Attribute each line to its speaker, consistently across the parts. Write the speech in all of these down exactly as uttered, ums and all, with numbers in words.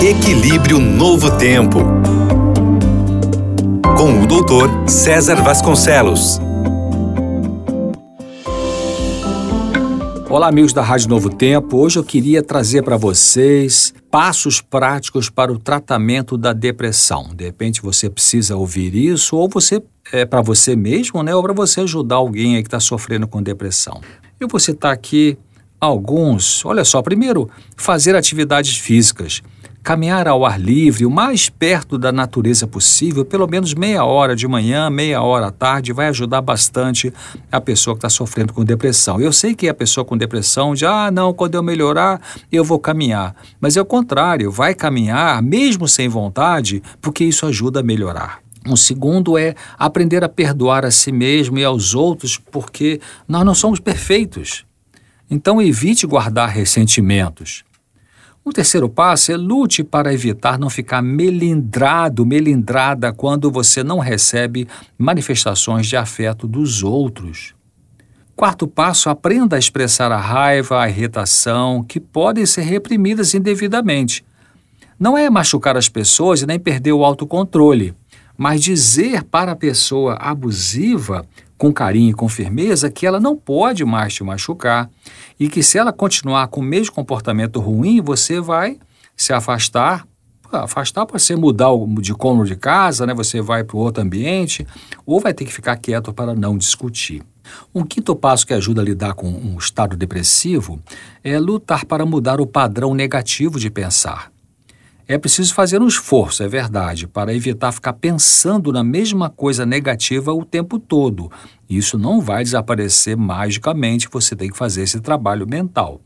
Speaker 1: Equilíbrio Novo Tempo, com o doutor César Vasconcelos.
Speaker 2: Olá, amigos da Rádio Novo Tempo. Hoje eu queria trazer para vocês passos práticos para o tratamento da depressão. De repente você precisa ouvir isso, ou você é para você mesmo, né? Ou para você ajudar alguém aí que está sofrendo com depressão. Eu vou citar aqui alguns. Olha só, primeiro, fazer atividades físicas. Caminhar ao ar livre, o mais perto da natureza possível, pelo menos meia hora de manhã, meia hora à tarde, vai ajudar bastante a pessoa que está sofrendo com depressão. Eu sei que a pessoa com depressão diz, ah, não, quando eu melhorar, eu vou caminhar. Mas é o contrário, vai caminhar, mesmo sem vontade, porque isso ajuda a melhorar. Um segundo é aprender a perdoar a si mesmo e aos outros, porque nós não somos perfeitos. Então evite guardar ressentimentos. O terceiro passo é lute para evitar não ficar melindrado, melindrada quando você não recebe manifestações de afeto dos outros. Quarto passo, aprenda a expressar a raiva, a irritação, que podem ser reprimidas indevidamente. Não é machucar as pessoas e nem perder o autocontrole, mas dizer para a pessoa abusiva, com carinho e com firmeza, que ela não pode mais te machucar e que se ela continuar com o mesmo comportamento ruim, você vai se afastar. Afastar pode ser mudar de cômodo de casa, né? Você vai para outro ambiente ou vai ter que ficar quieto para não discutir. Um quinto passo que ajuda a lidar com um estado depressivo é lutar para mudar o padrão negativo de pensar. É preciso fazer um esforço, é verdade, para evitar ficar pensando na mesma coisa negativa o tempo todo. Isso não vai desaparecer magicamente, você tem que fazer esse trabalho mental.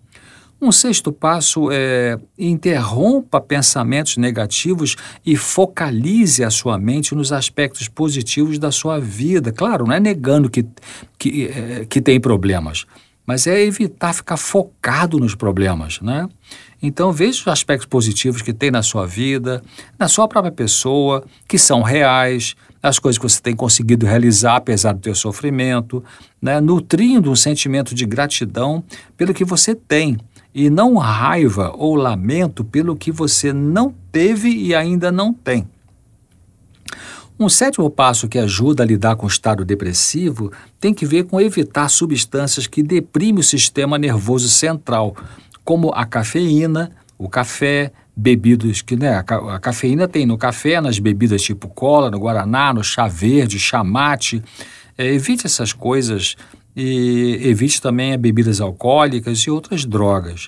Speaker 2: Um sexto passo é interrompa pensamentos negativos e focalize a sua mente nos aspectos positivos da sua vida. Claro, não é negando que, que, é, que tem problemas, mas é evitar ficar focado nos problemas, né? Então, veja os aspectos positivos que tem na sua vida, na sua própria pessoa, que são reais, as coisas que você tem conseguido realizar apesar do teu sofrimento, né? Nutrindo um sentimento de gratidão pelo que você tem e não raiva ou lamento pelo que você não teve e ainda não tem. Um sétimo passo que ajuda a lidar com o estado depressivo tem que ver com evitar substâncias que deprimem o sistema nervoso central, como a cafeína, o café, bebidas que, né, a, ca- a cafeína tem no café, nas bebidas tipo cola, no guaraná, no chá verde, chá mate. É, evite essas coisas e evite também bebidas alcoólicas e outras drogas.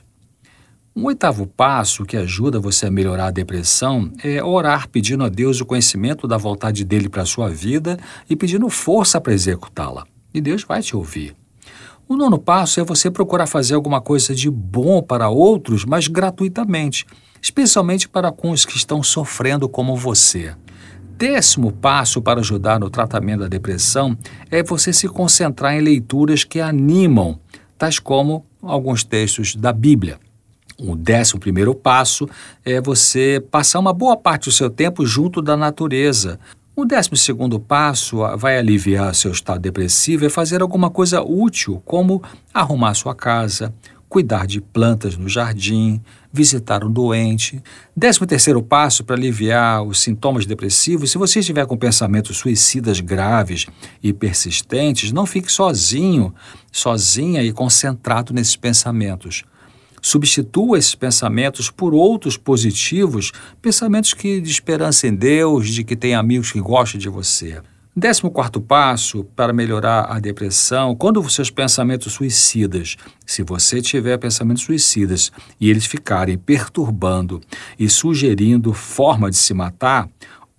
Speaker 2: Um oitavo passo que ajuda você a melhorar a depressão é orar pedindo a Deus o conhecimento da vontade dele para a sua vida e pedindo força para executá-la. E Deus vai te ouvir. O nono passo é você procurar fazer alguma coisa de bom para outros, mas gratuitamente, especialmente para com os que estão sofrendo como você. Décimo passo para ajudar no tratamento da depressão é você se concentrar em leituras que animam, tais como alguns textos da Bíblia. O décimo primeiro passo é você passar uma boa parte do seu tempo junto da natureza. O décimo segundo passo vai aliviar seu estado depressivo é fazer alguma coisa útil, como arrumar sua casa, cuidar de plantas no jardim, visitar um doente. Décimo terceiro passo para aliviar os sintomas depressivos, se você estiver com pensamentos suicidas graves e persistentes, não fique sozinho, sozinha e concentrado nesses pensamentos. Substitua esses pensamentos por outros positivos, pensamentos que de esperança em Deus, de que tem amigos que gostam de você. Décimo quarto passo para melhorar a depressão, quando os seus pensamentos suicidas, se você tiver pensamentos suicidas e eles ficarem perturbando e sugerindo forma de se matar,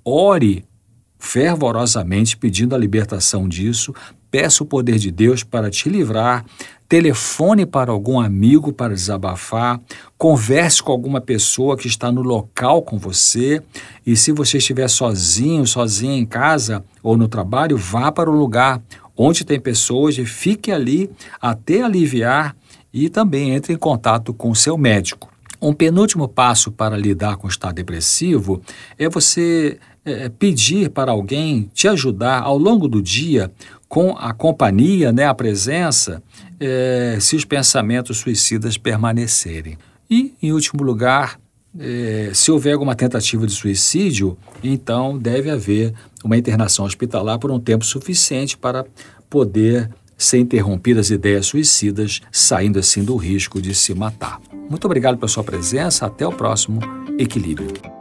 Speaker 2: ore fervorosamente pedindo a libertação disso, peça o poder de Deus para te livrar, telefone para algum amigo para desabafar, converse com alguma pessoa que está no local com você e se você estiver sozinho, sozinha em casa ou no trabalho, vá para um lugar onde tem pessoas e fique ali até aliviar e também entre em contato com o seu médico. Um penúltimo passo para lidar com o estado depressivo é você é, pedir para alguém te ajudar ao longo do dia com a companhia, né, a presença, é, se os pensamentos suicidas permanecerem. E, em último lugar, é, se houver alguma tentativa de suicídio, então deve haver uma internação hospitalar por um tempo suficiente para poder ser interrompidas as ideias suicidas, saindo assim do risco de se matar. Muito obrigado pela sua presença, até o próximo Equilíbrio.